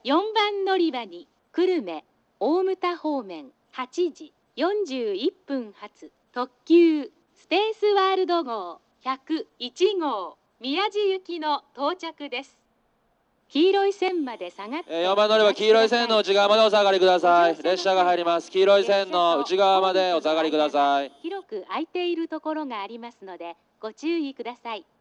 4番乗り場に久留米大牟田方面8時41分発特急スペースワールド号101号宮地行きの到着です。黄色い線まで下がって 4番乗り場黄色い線の内側までお下がりください。列車が入ります。黄色い線の内側までお下がりください。 広く空いているところがありますのでご注意ください。